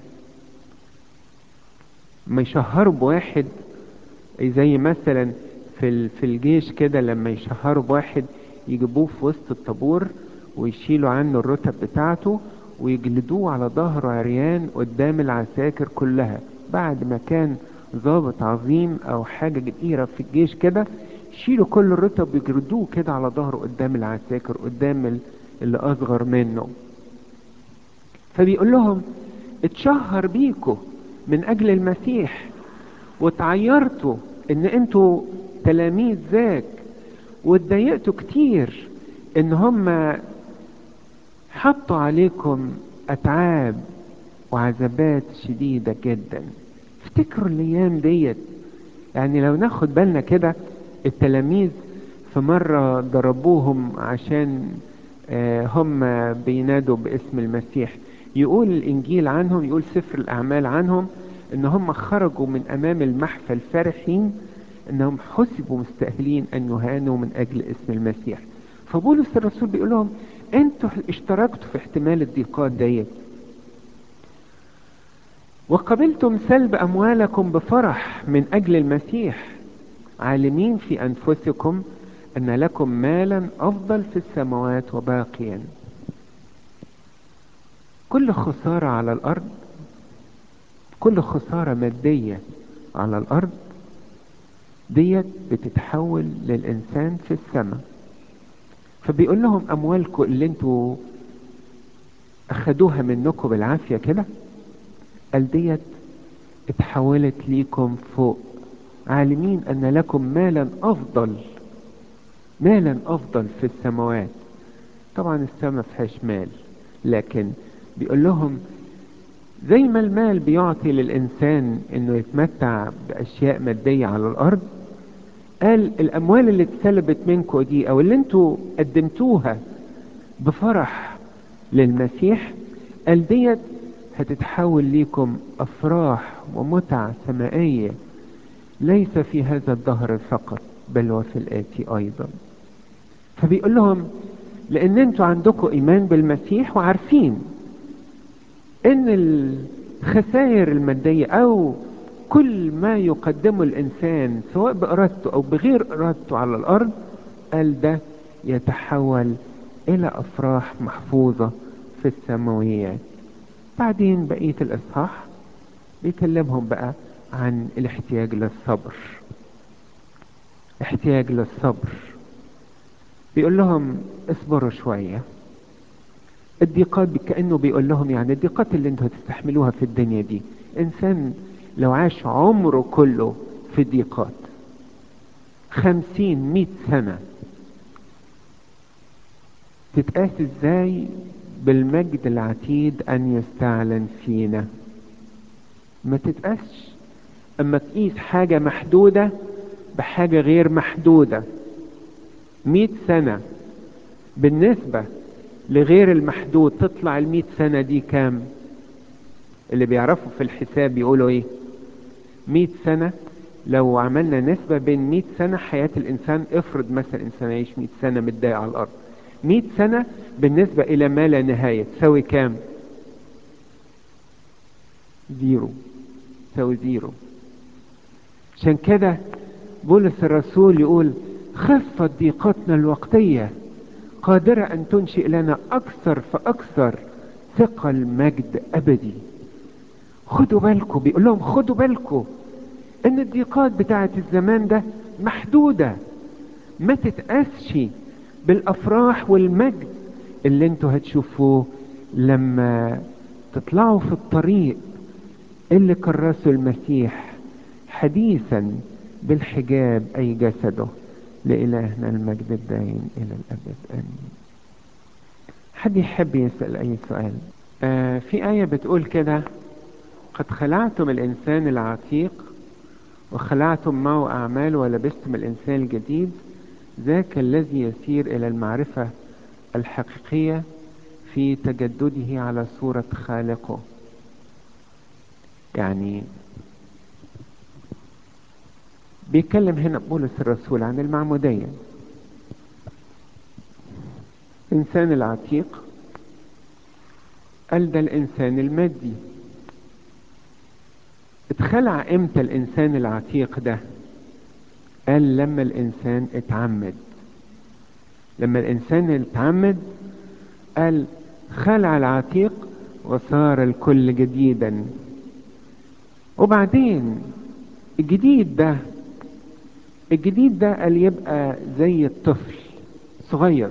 ما يشهروا بواحد زي مثلا في في الجيش كده، لما يشهروا بواحد يجيبوه في وسط الطابور ويشيلوا عنه الرتب بتاعته ويجلدوه على ظهره عريان قدام العساكر كلها، بعد ما كان ضابط عظيم او حاجة كبيرة في الجيش كده، يشيلوا كل الرتب ويجردوه كده على ظهره قدام العساكر، قدام ال- اللي اصغر منه. فبيقول لهم اتشهر بيكوا من اجل المسيح، وتعيرتوا ان انتوا تلاميذ ذاك، واتضايقتوا كتير ان هم حطوا عليكم اتعاب وعذابات شديدة جدا. افتكروا الايام ديت. يعني لو ناخد بالنا كده، التلاميذ في مرة ضربوهم عشان آه، هم بينادوا باسم المسيح. يقول الانجيل عنهم، يقول سفر الاعمال عنهم، ان هم خرجوا من امام المحفل فرحين انهم حسبوا مستأهلين ان يهانوا من اجل اسم المسيح. فبولس الرسول بيقول لهم انتوا اشتركتوا في احتمال الضيقات ديت، وقبلتم سلب اموالكم بفرح من اجل المسيح، عالمين في انفسكم ان لكم مالا افضل في السماوات وباقيا. كل خسارة على الارض، كل خسارة مادية على الارض ديت بتتحول للانسان في السماء. فبيقول لهم اموالكم اللي انتوا اخدوها منكم بالعافية كده، قال ديت اتحولت ليكم فوق، عالمين ان لكم مالا افضل، مالا افضل في السماوات. طبعا السماء فيهاش مال، لكن بيقول لهم زي ما المال بيعطي للانسان انه يتمتع باشياء مادية على الارض، قال الاموال اللي اتسلبت منكم دي او اللي انتوا قدمتوها بفرح للمسيح، قال ديت هتتحول ليكم افراح ومتع سمائية، ليس في هذا الدهر فقط بل وفي الآتي ايضا. فبيقول لهم لان انتوا عندكم ايمان بالمسيح وعارفين ان الخسائر المادية او كل ما يقدمه الانسان سواء بارادته او بغير ارادته على الارض، قال ده يتحول الى افراح محفوظة في السماويات. بعدين بقية الاصحاح بيكلمهم بقى عن الاحتياج للصبر، احتياج للصبر. بيقول لهم اصبروا شوية. الضيقات كأنه بيقول لهم يعني الضيقات اللي انتوا هتستحملوها في الدنيا دي، انسان لو عاش عمره كله في ضيقات خمسين مئة سنة، تتقاس ازاي بالمجد العتيد ان يستعلن فينا؟ ما تتقاسش. اما تقيس حاجة محدودة بحاجة غير محدودة، مئة سنة بالنسبة لغير المحدود تطلع المئة سنة دي كام؟ اللي بيعرفوا في الحساب يقولوا ايه؟ مئة سنة لو عملنا نسبة بين مئة سنة حياة الانسان، افرض مثلا انسان يعيش مئة سنة متضايق على الارض، مئة سنة بالنسبة الى ما لا نهاية تساوي كام؟ زيرو، تساوي زيرو. عشان كده بولس الرسول يقول خفت ضيقتنا الوقتية قادرة ان تنشئ لنا اكثر فاكثر ثقل مجد ابدي. خدوا بالكم، بيقول لهم خدوا بالكم ان الضيقات بتاعت الزمان ده محدودة، ما تتقاسش بالافراح والمجد اللي انتوا هتشوفوه لما تطلعوا في الطريق اللي كرسوا المسيح حديثا بالحجاب اي جسده، لإلهنا المجد الدائم الى الابد امين. حد يحب يسأل اي سؤال؟ آه في آية بتقول كده قد خلعتم الانسان العتيق وخلعتم معه اعمال ولبستم الانسان الجديد، ذاك الذي يسير الى المعرفة الحقيقية في تجدده على صورة خالقه. يعني بيتكلم هنا بولس الرسول عن المعمودية. الانسان العتيق قال ده الانسان المادي. اتخلع امتى الانسان العتيق ده؟ قال لما الانسان اتعمد. لما الانسان اتعمد قال خلع العتيق وصار الكل جديدا. وبعدين الجديد ده الجديد ده قال يبقى زي الطفل صغير،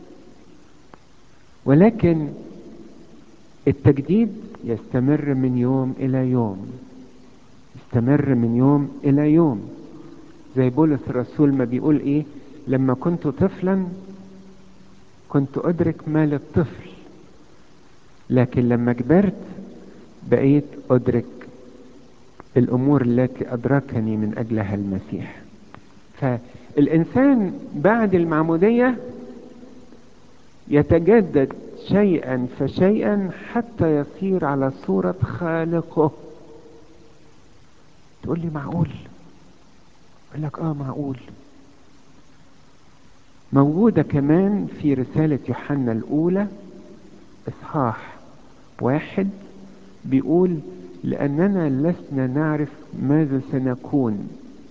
ولكن التجديد يستمر من يوم إلى يوم، يستمر من يوم إلى يوم. زي بولس الرسول ما بيقول إيه: لما كنت طفلا كنت أدرك ما للطفل، لكن لما كبرت بقيت أدرك الأمور التي أدركني من أجلها المسيح. فالإنسان بعد المعمودية يتجدد شيئا فشيئا حتى يصير على صورة خالقه. تقول لي معقول؟ أقول لك آه معقول. موجودة كمان في رسالة يوحنا الأولى إصحاح واحد، بيقول: لأننا لسنا نعرف ماذا سنكون،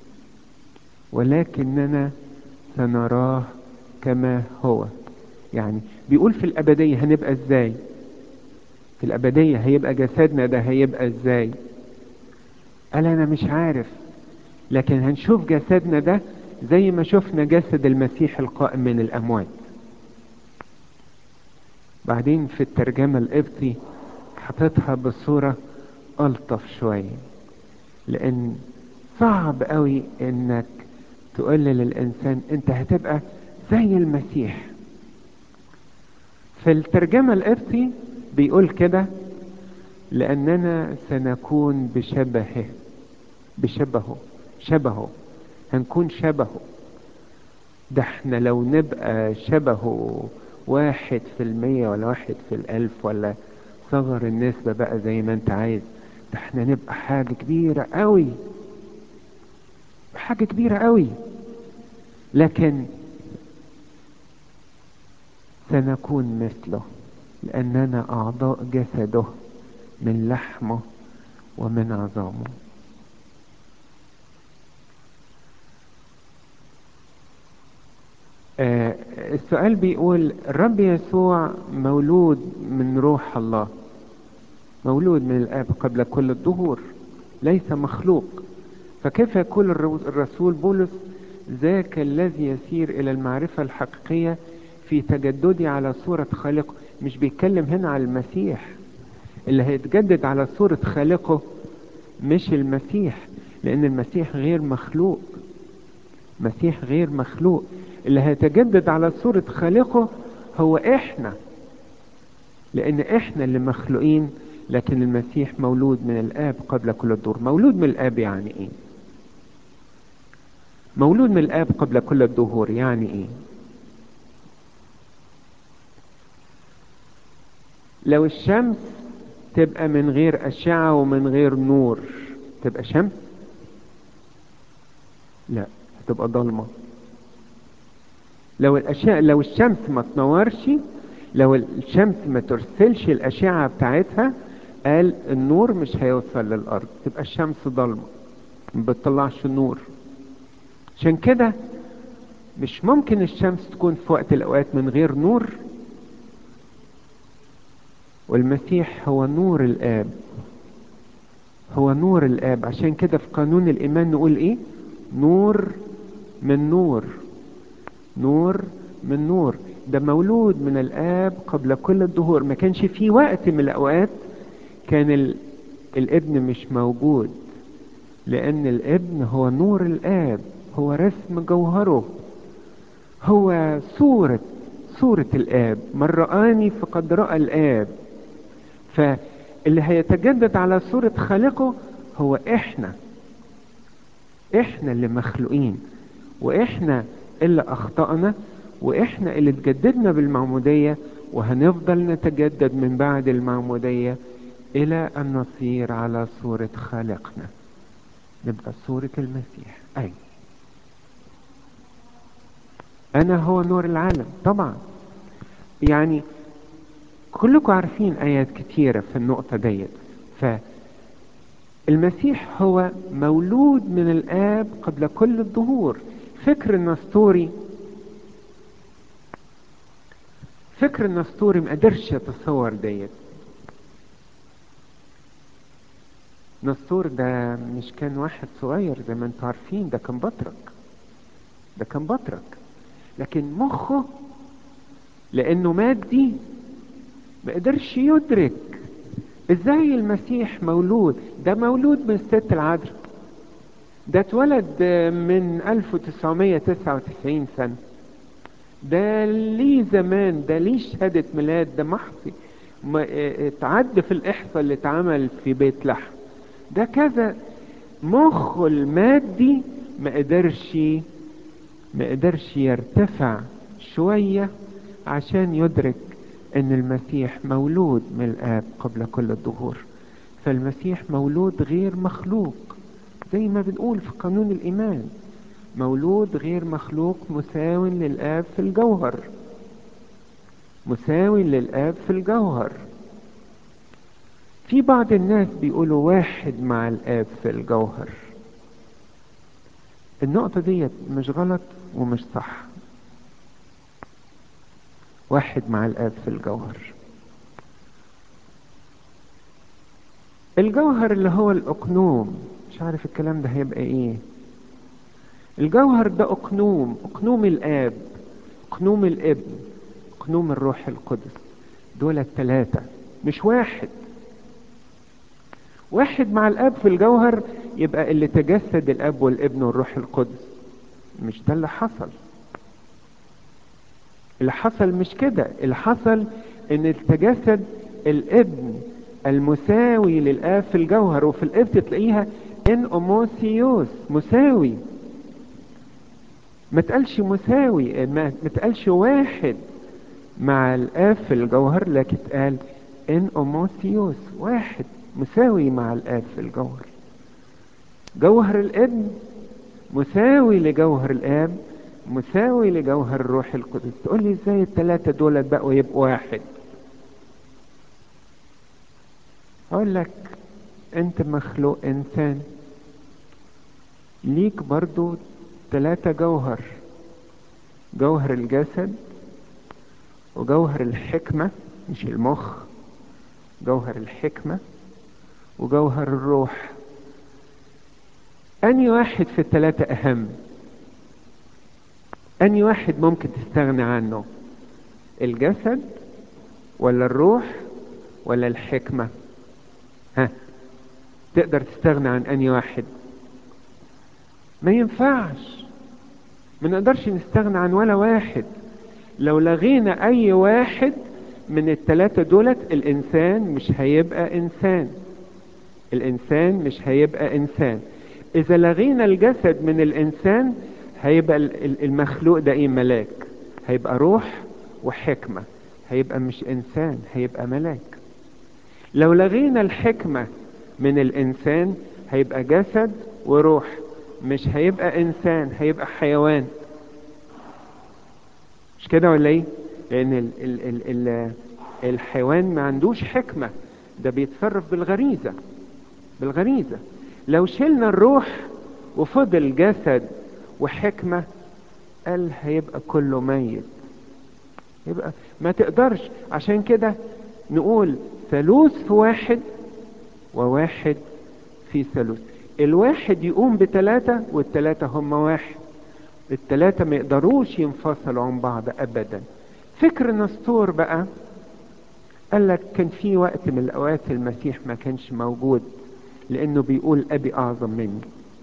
ولكننا سنراه كما هو. يعني بيقول في الأبدية هنبقى إزاي؟ في الأبدية هيبقى جسدنا ده هيبقى إزاي؟ قال أنا مش عارف، لكن هنشوف جسدنا ده زي ما شفنا جسد المسيح القائم من الأموات. بعدين في الترجمة القبطي حطيتها بصورة ألطف شوية، لأن صعب قوي إنك تقول للإنسان أنت هتبقى زي المسيح. في الترجمة القبطي بيقول كده: لأننا سنكون بشبهه، بشبهه شبهه هنكون شبهه. ده احنا لو نبقى شبهه واحد في المية ولا واحد في الألف ولا صغر النسبة بقى زي ما انت عايز، ده احنا نبقى حاجة كبيرة قوي، حاجة كبيرة قوي. لكن سنكون مثله لأننا أعضاء جسده من لحمه ومن عظامه. آه السؤال بيقول: الرب يسوع مولود من روح الله، مولود من الآب قبل كل الدهور، ليس مخلوق، فكيف يقول الرسول بولس: ذاك الذي يسير إلى المعرفة الحقيقية في تجددي على صورة خالقه؟ مش بيتكلم هنا على المسيح اللي هيتجدد على صورة خالقه، مش المسيح، لأن المسيح غير مخلوق. مسيح غير مخلوق. اللي هيتجدد على صورة خالقه هو إحنا، لأن إحنا اللي مخلوقين، لكن المسيح مولود من الآب قبل كل الدهور. مولود من الآب يعني إيه؟ مولود من الآب قبل كل الدهور يعني إيه؟ لو الشمس تبقى من غير أشعة ومن غير نور تبقى شمس؟ لا، تبقى ضلمة. لو الأشعة لو الشمس ما تنورش، لو الشمس ما ترسلش الأشعة بتاعتها، قال النور مش هيوصل للأرض، تبقى الشمس ضلمة ما بتطلعش النور. عشان كده مش ممكن الشمس تكون في وقت الأوقات من غير نور، والمسيح هو نور الآب، هو نور الآب. عشان كده في قانون الإيمان نقول إيه؟ نور من نور، نور من نور. ده مولود من الآب قبل كل الدهور. ما كانش في وقت من الأوقات كان ال... الابن مش موجود، لأن الابن هو نور الآب، هو رسم جوهره، هو صورة صورة الآب. من رآني فقد رأى الآب. فاللي هيتجدد على صورة خالقه هو إحنا، إحنا اللي مخلوقين، وإحنا اللي أخطأنا، وإحنا اللي تجددنا بالمعمودية، وهنفضل نتجدد من بعد المعمودية إلى أن نصير على صورة خالقنا، نبقى صورة المسيح. أي أنا هو نور العالم. طبعا يعني كلكم عارفين آيات كتيرة في النقطة ديت. فالمسيح هو مولود من الآب قبل كل الدهور. فكر النسطوري فكر النسطوري ما قدرش يتصور ديت. نسطور ده مش كان واحد صغير زي ما انتوا عارفين، ده كان بطرك، ده كان بطرك، لكن مخه لانه مادي ما قدرش يدرك ازاي المسيح مولود. ده مولود من الست العذراء، ده اتولد من ألف وتسعمية وتسعة وتسعين سنة، ده ليه زمان، ده ليه شهادة ميلاد، ده محصي ما- اتعد في الإحصاء اللي اتعمل في بيت لحم، ده كذا. مخه المادي ما قدرش ما قدرش يرتفع شوية عشان يدرك ان المسيح مولود من الآب قبل كل الدهور. فالمسيح مولود غير مخلوق، زي ما بنقول في قانون الإيمان، مولود غير مخلوق مساو للآب في الجوهر، مساوي للآب في الجوهر. في بعض الناس بيقولوا واحد مع الآب في الجوهر. النقطة دي مش غلط ومش صح. واحد مع الآب في الجوهر، الجوهر اللي هو الأقنوم، مش عارف الكلام ده هيبقى ايه. الجوهر ده أقنوم، أقنوم الآب، أقنوم الابن، أقنوم الروح القدس، دول الثلاثة مش واحد. واحد مع الآب في الجوهر يبقى اللي تجسد الآب والابن والروح القدس، مش ده اللي حصل. اللي حصل مش كده، اللي حصل ان تجسد الابن المساوي للآب في الجوهر، وفي الابن تلاقيها ان اوموسيوس، مساوي. ما تقالش مساوي، ما تقالش واحد مع الآب في الجوهر، لكن تقال ان اوموسيوس، واحد مساوي مع الآب في الجوهر. جوهر الابن مساوي لجوهر الآب، مساوي لجوهر الروح القدس. تقول لي ازاي الثلاثة دول بقوا يبقوا واحد؟ اقول لك انت مخلوق انسان، ليك برضو ثلاثة جوهر، جوهر الجسد وجوهر الحكمة، مش المخ، جوهر الحكمة وجوهر الروح. اني واحد في الثلاثة اهم؟ اني واحد ممكن تستغني عنه؟ الجسد ولا الروح ولا الحكمة؟ ها، تقدر تستغنى عن اني واحد؟ ما ينفعش، ما نقدرش نستغنى عن ولا واحد. لو لغينا اي واحد من الثلاثة دولت الانسان مش هيبقى انسان، الانسان مش هيبقى انسان. اذا لغينا الجسد من الانسان هيبقى المخلوق ده ايه؟ ملاك، هيبقى روح وحكمة، هيبقى مش انسان، هيبقى ملاك. لو لغينا الحكمة من الانسان هيبقى جسد وروح، مش هيبقى انسان، هيبقى حيوان. مش كده ولا ايه؟ لان ال ال ال ال الحيوان ما عندوش حكمة، ده بيتصرف بالغريزة، بالغريزة. لو شلنا الروح وفضل جسد وحكمة قال هيبقى كله ميت، يبقى ما تقدرش. عشان كده نقول ثالوث في واحد وواحد في ثالوث. الواحد يقوم بثلاثة والثلاثة هم واحد، الثلاثة ما يقدروش ينفصلوا عن بعض ابدا. فكر نسطور بقى قال لك كان في وقت من الاوقات المسيح ما كانش موجود لانه بيقول ابي اعظم مني.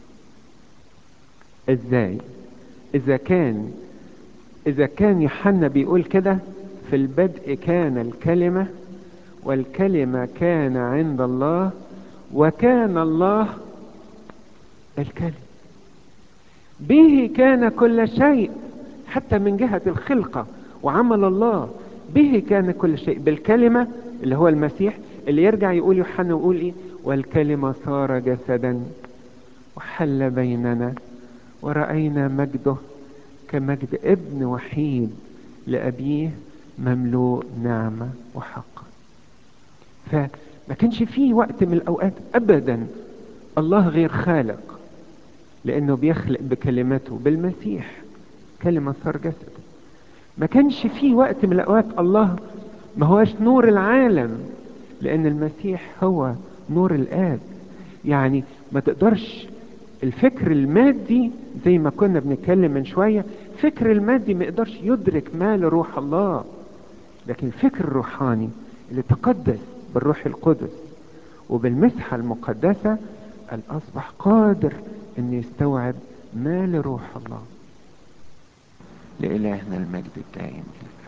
ازاي؟ اذا كان اذا كان يوحنا بيقول كده في البدء كان الكلمة والكلمة كان عند الله وكان الله الكلمة، به كان كل شيء، حتى من جهة الخلقة وعمل الله به كان كل شيء. بالكلمة اللي هو المسيح، اللي يرجع يقول يوحنا يقول ايه؟ والكلمة صار جسدا وحل بيننا ورأينا مجده كمجد ابن وحيد لأبيه مملوء نعمة وحق. فما كانش فيه وقت من الأوقات أبدا الله غير خالق، لأنه بيخلق بكلمته، بالمسيح كلمة صار جسد. ما كانش في وقت من الأوقات الله ما هوش نور العالم، لأن المسيح هو نور الآب. يعني ما تقدرش الفكر المادي زي ما كنا بنتكلم من شوية، فكر المادي ما يقدرش يدرك ما لروح الله، لكن الفكر الروحاني اللي تقدس بالروح القدس وبالمسحة المقدسة الأصبح قادر أن يستوعب ما لروح الله. لإلهنا المجد الدائم.